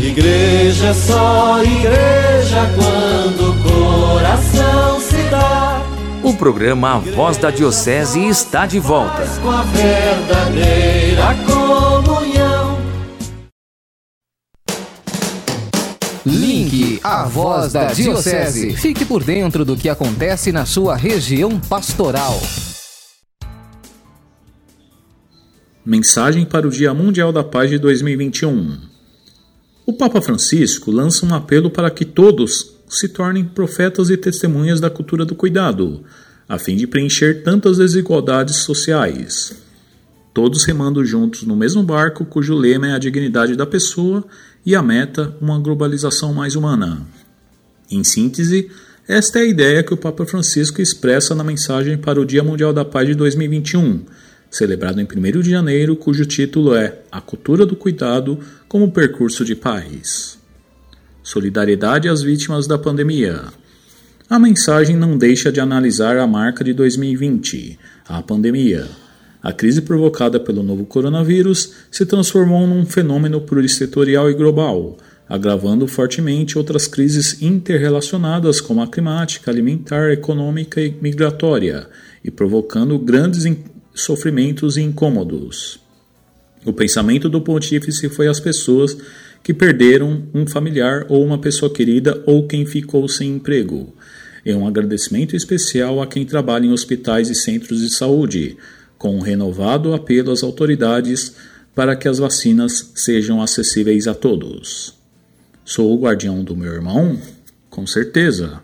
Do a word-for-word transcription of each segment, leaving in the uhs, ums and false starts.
Igreja é só igreja quando o coração se dá. O programa A Voz da Diocese está de volta. Com a verdadeira comunhão. Link A Voz da Diocese. Fique por dentro do que acontece na sua região pastoral. Mensagem para o Dia Mundial da Paz de dois mil e vinte e um. O Papa Francisco lança um apelo para que todos se tornem profetas e testemunhas da cultura do cuidado, a fim de preencher tantas desigualdades sociais. Todos remando juntos no mesmo barco, cujo lema é a dignidade da pessoa e a meta, uma globalização mais humana. Em síntese, esta é a ideia que o Papa Francisco expressa na mensagem para o Dia Mundial da Paz de dois mil e vinte e um, celebrado em primeiro de janeiro, cujo título é A Cultura do Cuidado como Percurso de Paz. Solidariedade às vítimas da pandemia. A mensagem não deixa de analisar a marca de dois mil e vinte, a pandemia. A crise provocada pelo novo coronavírus se transformou num fenômeno plurisetorial e global, agravando fortemente outras crises interrelacionadas como a climática, alimentar, econômica e migratória, e provocando grandes sofrimentos e incômodos. O pensamento do pontífice foi às pessoas que perderam um familiar ou uma pessoa querida ou quem ficou sem emprego. E um agradecimento especial a quem trabalha em hospitais e centros de saúde, com um renovado apelo às autoridades para que as vacinas sejam acessíveis a todos. Sou o guardião do meu irmão? Com certeza.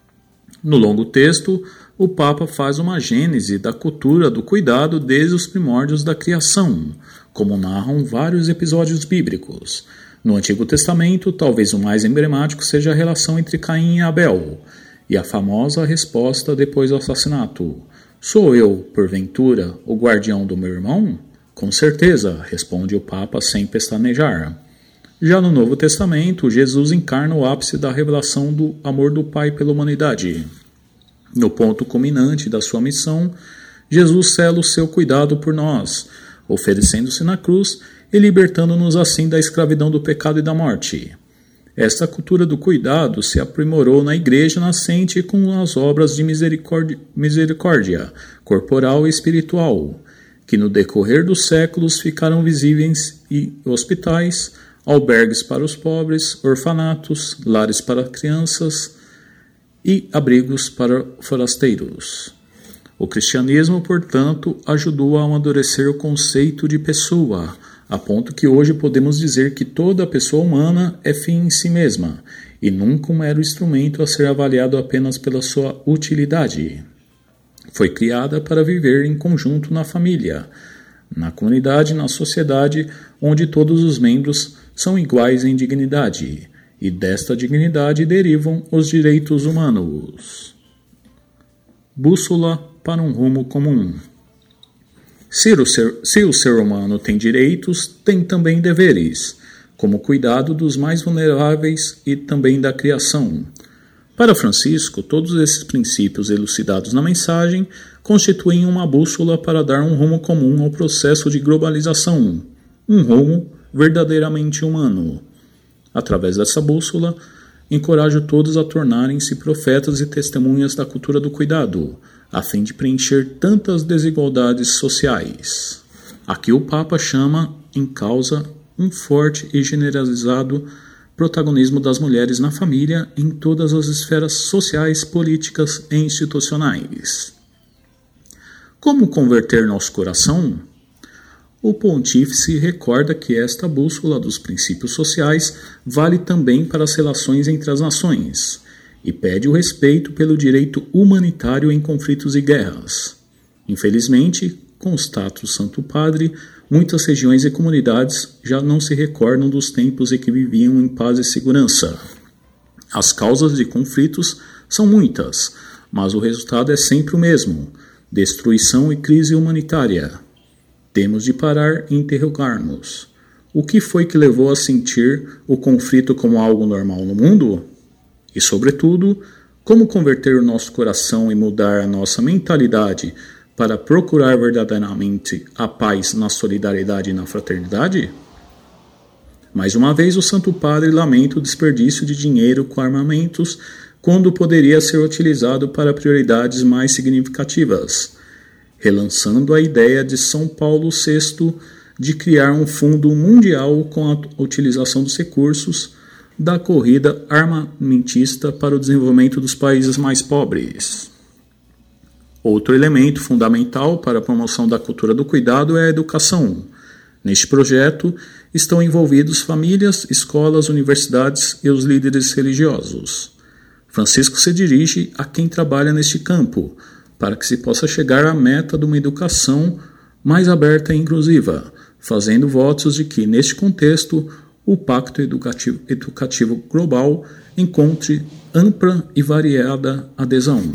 No longo texto, o Papa faz uma gênese da cultura do cuidado desde os primórdios da criação, como narram vários episódios bíblicos. No Antigo Testamento, talvez o mais emblemático seja a relação entre Caim e Abel, e a famosa resposta depois do assassinato. Sou eu, porventura, o guardião do meu irmão? Com certeza, responde o Papa sem pestanejar. Já no Novo Testamento, Jesus encarna o ápice da revelação do amor do Pai pela humanidade. No ponto culminante da sua missão, Jesus sela o seu cuidado por nós, oferecendo-se na cruz e libertando-nos assim da escravidão do pecado e da morte. Esta cultura do cuidado se aprimorou na Igreja nascente com as obras de misericórdia, misericórdia corporal e espiritual, que no decorrer dos séculos ficaram visíveis em hospitais, albergues para os pobres, orfanatos, lares para crianças e abrigos para forasteiros. O cristianismo, portanto, ajudou a amadurecer o conceito de pessoa, a ponto que hoje podemos dizer que toda pessoa humana é fim em si mesma, e nunca um mero instrumento a ser avaliado apenas pela sua utilidade. Foi criada para viver em conjunto na família, na comunidade e na sociedade, onde todos os membros são iguais em dignidade, e desta dignidade derivam os direitos humanos. Bússola para um rumo comum. Se o, ser, se o ser humano tem direitos, tem também deveres, como cuidado dos mais vulneráveis e também da criação. Para Francisco, todos esses princípios elucidados na mensagem constituem uma bússola para dar um rumo comum ao processo de globalização, um rumo verdadeiramente humano. Através dessa bússola, encorajo todos a tornarem-se profetas e testemunhas da cultura do cuidado, a fim de preencher tantas desigualdades sociais. Aqui o Papa chama em causa um forte e generalizado protagonismo das mulheres na família em todas as esferas sociais, políticas e institucionais. Como converter nosso coração? O pontífice recorda que esta bússola dos princípios sociais vale também para as relações entre as nações e pede o respeito pelo direito humanitário em conflitos e guerras. Infelizmente, constata o Santo Padre, muitas regiões e comunidades já não se recordam dos tempos em que viviam em paz e segurança. As causas de conflitos são muitas, mas o resultado é sempre o mesmo: destruição e crise humanitária. Temos de parar e interrogar-nos: o que foi que levou a sentir o conflito como algo normal no mundo? E, sobretudo, como converter o nosso coração e mudar a nossa mentalidade para procurar verdadeiramente a paz na solidariedade e na fraternidade? Mais uma vez, o Santo Padre lamenta o desperdício de dinheiro com armamentos quando poderia ser utilizado para prioridades mais significativas, relançando a ideia de São Paulo sexto de criar um fundo mundial com a utilização dos recursos da corrida armamentista para o desenvolvimento dos países mais pobres. Outro elemento fundamental para a promoção da cultura do cuidado é a educação. Neste projeto estão envolvidos famílias, escolas, universidades e os líderes religiosos. Francisco se dirige a quem trabalha neste campo, para que se possa chegar à meta de uma educação mais aberta e inclusiva, fazendo votos de que, neste contexto, o Pacto Educativo, Educativo Global encontre ampla e variada adesão.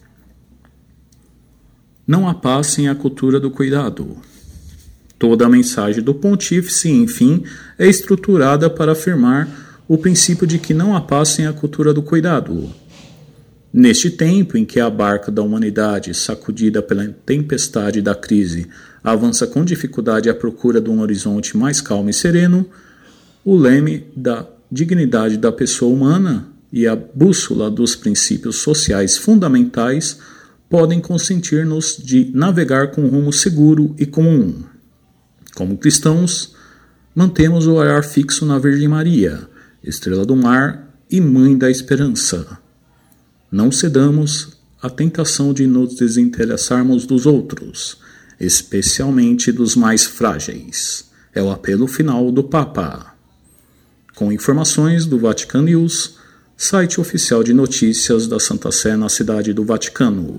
Não há paz sem a cultura do cuidado. Toda a mensagem do Pontífice, enfim, é estruturada para afirmar o princípio de que não há paz sem a cultura do cuidado. Neste tempo em que a barca da humanidade, sacudida pela tempestade da crise, avança com dificuldade à procura de um horizonte mais calmo e sereno, o leme da dignidade da pessoa humana e a bússola dos princípios sociais fundamentais podem consentir-nos de navegar com um rumo seguro e comum. Como cristãos, mantemos o olhar fixo na Virgem Maria, estrela do mar e mãe da esperança. Não cedamos à tentação de nos desinteressarmos dos outros, especialmente dos mais frágeis. É o apelo final do Papa. Com informações do Vatican News, site oficial de notícias da Santa Sé na cidade do Vaticano.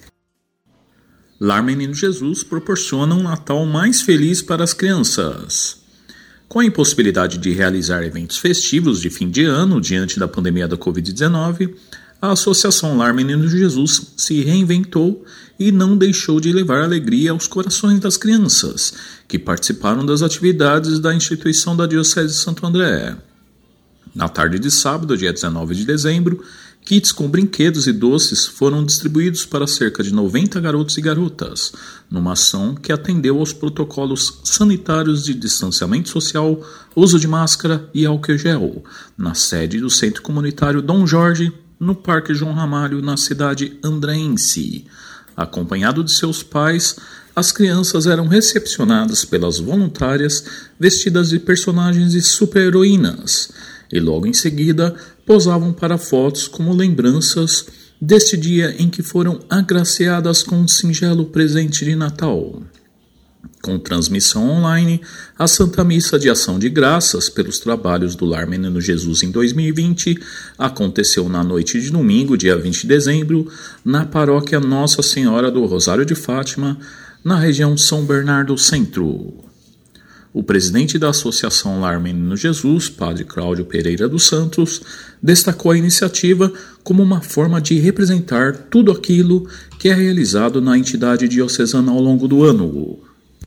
Lar Menino Jesus proporciona um Natal mais feliz para as crianças. Com a impossibilidade de realizar eventos festivos de fim de ano diante da pandemia da covid dezenove, a Associação Lar Menino Jesus se reinventou e não deixou de levar alegria aos corações das crianças, que participaram das atividades da instituição da Diocese de Santo André. Na tarde de sábado, dia dezenove de dezembro, kits com brinquedos e doces foram distribuídos para cerca de noventa garotos e garotas, numa ação que atendeu aos protocolos sanitários de distanciamento social, uso de máscara e álcool gel, na sede do Centro Comunitário Dom Jorge, no Parque João Ramalho, na cidade andreense. Acompanhado de seus pais, as crianças eram recepcionadas pelas voluntárias vestidas de personagens e super-heroínas, e logo em seguida posavam para fotos como lembranças deste dia em que foram agraciadas com um singelo presente de Natal. Com transmissão online, a Santa Missa de Ação de Graças pelos trabalhos do Lar Menino Jesus em dois mil e vinte aconteceu na noite de domingo, dia vinte de dezembro, na paróquia Nossa Senhora do Rosário de Fátima, na região São Bernardo Centro. O presidente da Associação Lar Menino Jesus, padre Cláudio Pereira dos Santos, destacou a iniciativa como uma forma de representar tudo aquilo que é realizado na entidade diocesana ao longo do ano.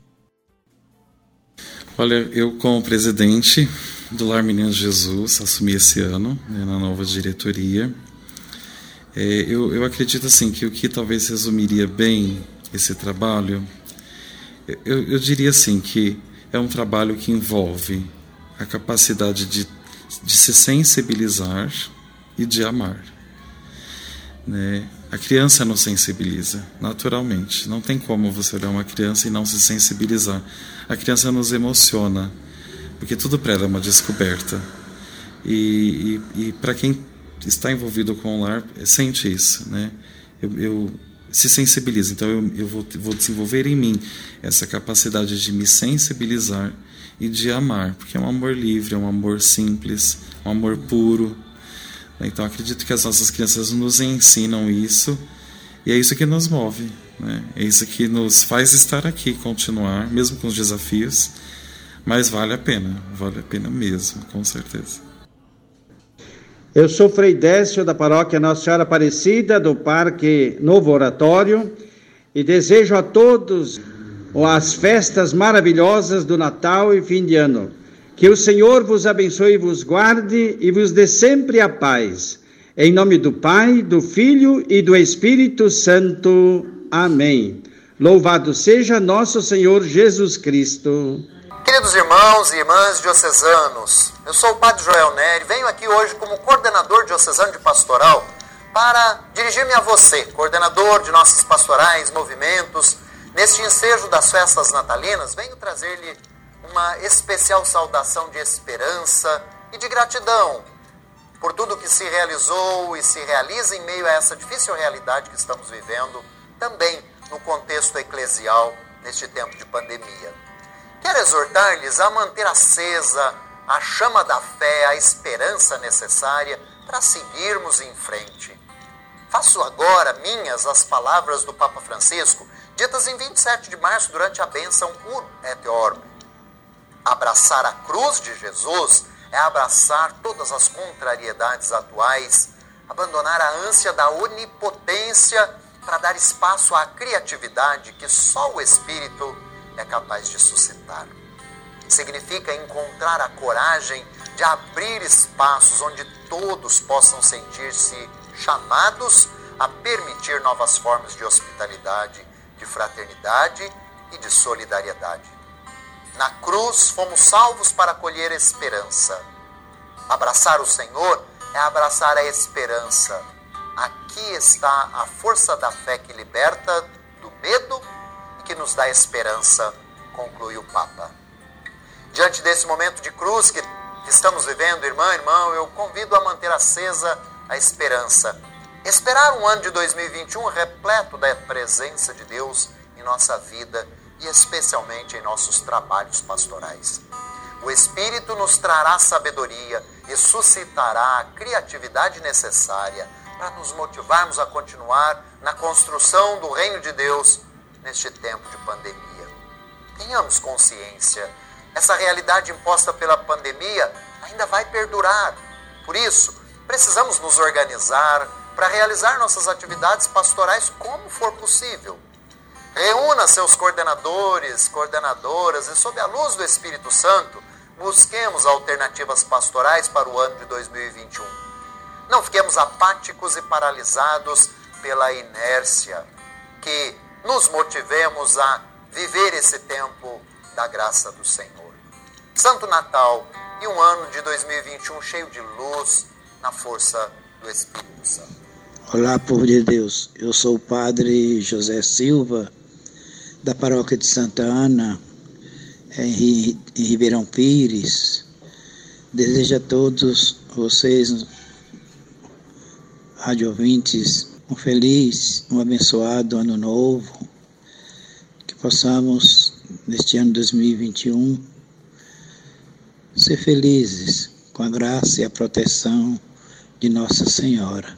Olha, eu como presidente do Lar Menino Jesus assumi esse ano, né, na nova diretoria. É, eu, eu acredito assim que o que talvez resumiria bem esse trabalho, eu, eu diria assim que é um trabalho que envolve a capacidade de, de se sensibilizar e de amar. Né? A criança nos sensibiliza, naturalmente. Não tem como você olhar uma criança e não se sensibilizar. A criança nos emociona, porque tudo para ela é uma descoberta. E, e, e para quem está envolvido com o lar, sente isso. Né? Eu, eu se sensibiliza. Então eu, eu vou, vou desenvolver em mim essa capacidade de me sensibilizar e de amar, porque é um amor livre, é um amor simples, um amor puro. Então acredito que as nossas crianças nos ensinam isso, e é isso que nos move, né? É isso que nos faz estar aqui, continuar, mesmo com os desafios, mas vale a pena, vale a pena mesmo, com certeza. Eu sou Frei Décio da paróquia Nossa Senhora Aparecida, do Parque Novo Oratório, e desejo a todos as festas maravilhosas do Natal e fim de ano. Que o Senhor vos abençoe e vos guarde e vos dê sempre a paz. Em nome do Pai, do Filho e do Espírito Santo. Amém. Louvado seja nosso Senhor Jesus Cristo. Queridos irmãos e irmãs diocesanos, eu sou o Padre Joel Neri, venho aqui hoje como coordenador diocesano de pastoral para dirigir-me a você, coordenador de nossas pastorais, movimentos. Neste ensejo das festas natalinas, venho trazer-lhe uma especial saudação de esperança e de gratidão por tudo que se realizou e se realiza em meio a essa difícil realidade que estamos vivendo, também no contexto eclesial, neste tempo de pandemia. Quero exortar-lhes a manter acesa a chama da fé, a esperança necessária para seguirmos em frente. Faço agora minhas as palavras do Papa Francisco, ditas em vinte e sete de março durante a bênção Ur et Orbe. Abraçar a cruz de Jesus é abraçar todas as contrariedades atuais, abandonar a ânsia da onipotência para dar espaço à criatividade que só o Espírito é capaz de suscitar. Significa encontrar a coragem de abrir espaços onde todos possam sentir-se chamados a permitir novas formas de hospitalidade, de fraternidade e de solidariedade. Na cruz fomos salvos para colher esperança. Abraçar o Senhor é abraçar a esperança. Aqui está a força da fé que liberta do medo e que nos dá esperança, conclui o Papa. Diante desse momento de cruz que, que estamos vivendo, irmã, irmão, eu convido a manter acesa a esperança. Esperar um ano de dois mil e vinte e um repleto da presença de Deus em nossa vida e especialmente em nossos trabalhos pastorais. O Espírito nos trará sabedoria e suscitará a criatividade necessária para nos motivarmos a continuar na construção do reino de Deus neste tempo de pandemia. Tenhamos consciência, essa realidade imposta pela pandemia ainda vai perdurar. Por isso, precisamos nos organizar para realizar nossas atividades pastorais como for possível. Reúna seus coordenadores, coordenadoras e, sob a luz do Espírito Santo, busquemos alternativas pastorais para o ano de dois mil e vinte e um. Não fiquemos apáticos e paralisados pela inércia, que nos motivemos a viver esse tempo da graça do Senhor. Santo Natal e um ano de dois mil e vinte e um cheio de luz na força do Espírito Santo. Olá, povo de Deus. Eu sou o Padre José Silva, da Paróquia de Santa Ana, em Ribeirão Pires. Desejo a todos vocês, rádio ouvintes, um feliz, um abençoado ano novo, que possamos, neste ano dois mil e vinte e um, ser felizes com a graça e a proteção de Nossa Senhora.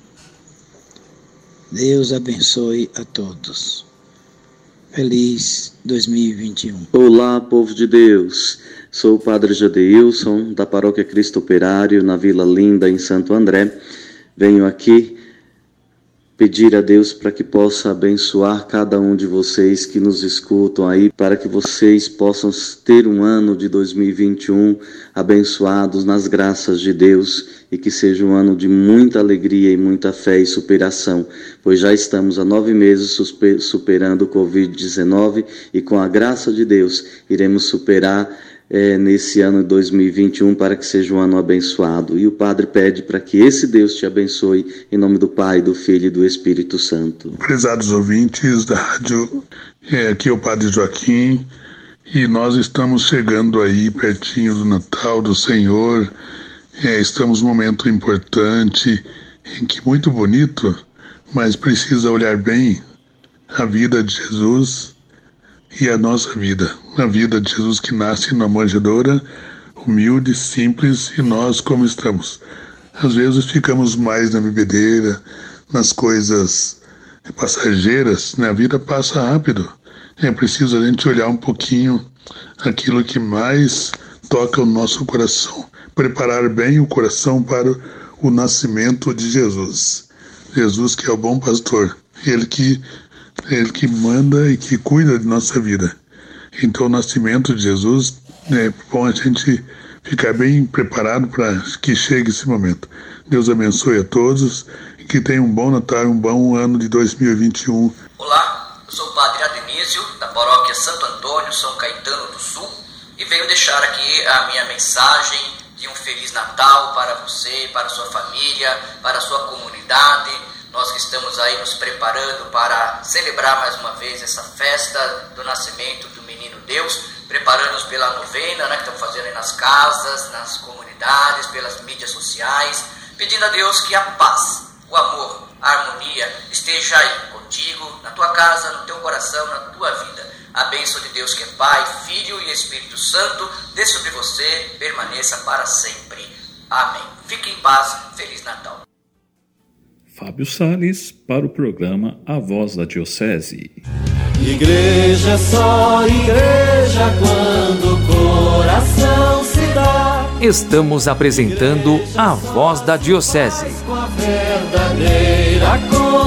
Deus abençoe a todos. Feliz dois mil e vinte e um. Olá, povo de Deus. Sou o Padre Jadeilson, da Paróquia Cristo Operário, na Vila Linda, em Santo André. Venho aqui pedir a Deus para que possa abençoar cada um de vocês que nos escutam aí, para que vocês possam ter um ano de dois mil e vinte e um abençoados nas graças de Deus e que seja um ano de muita alegria e muita fé e superação, pois já estamos há nove meses superando o covid dezenove e com a graça de Deus iremos superar É, nesse ano de dois mil e vinte e um, para que seja um ano abençoado. E o Padre pede para que esse Deus te abençoe, em nome do Pai, do Filho e do Espírito Santo. Prezados ouvintes da rádio, é, aqui é o Padre Joaquim, e nós estamos chegando aí pertinho do Natal do Senhor. É, estamos num momento importante, em que muito bonito, mas precisa olhar bem a vida de Jesus e a nossa vida, a vida de Jesus que nasce numa manjedoura, humilde, simples, e nós como estamos. Às vezes ficamos mais na bebedeira, nas coisas passageiras, né? A vida passa rápido. É preciso a gente olhar um pouquinho aquilo que mais toca o nosso coração, preparar bem o coração para o nascimento de Jesus. Jesus que é o bom pastor, ele que Ele que manda e que cuida de nossa vida. Então o nascimento de Jesus é bom a gente ficar bem preparado para que chegue esse momento. Deus abençoe a todos e que tenham um bom Natal e um bom ano de dois mil e vinte e um. Olá, eu sou o Padre Adenísio, da Paróquia Santo Antônio, São Caetano do Sul, e venho deixar aqui a minha mensagem de um Feliz Natal para você, para a sua família, para a sua comunidade. Nós que estamos aí nos preparando para celebrar mais uma vez essa festa do nascimento do Menino Deus, preparando-nos pela novena, né, que estamos fazendo aí nas casas, nas comunidades, pelas mídias sociais, pedindo a Deus que a paz, o amor, a harmonia esteja aí contigo, na tua casa, no teu coração, na tua vida. A bênção de Deus que é Pai, Filho e Espírito Santo, dê sobre você, permaneça para sempre. Amém. Fique em paz, Feliz Natal. Fábio Salles para o programa A Voz da Diocese. Igreja é só igreja quando o coração se dá. Estamos apresentando A Voz da Diocese. Com a verdadeira cor.